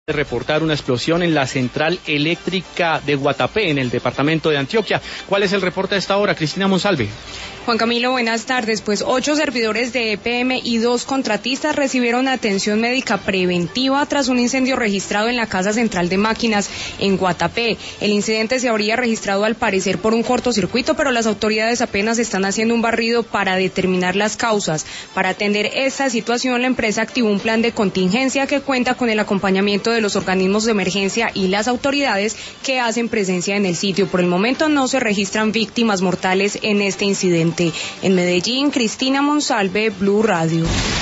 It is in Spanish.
de reportar una explosión en la central eléctrica de Guatapé, en el departamento de Antioquia. ¿Cuál es el reporte a esta hora, Cristina Monsalve? Juan Camilo, buenas tardes. 8 servidores de EPM y 2 contratistas recibieron atención médica preventiva tras un incendio registrado en la Casa Central de Máquinas en Guatapé. El incidente se habría registrado al parecer por un cortocircuito, pero las autoridades apenas están haciendo un barrido para determinar las causas. Para atender esta situación, la empresa activó un plan de contingencia que cuenta con el acompañamiento de los organismos de emergencia y las autoridades que hacen presencia en el sitio. Por el momento no se registran víctimas mortales en este incidente. En Medellín, Cristina Monsalve, Blue Radio.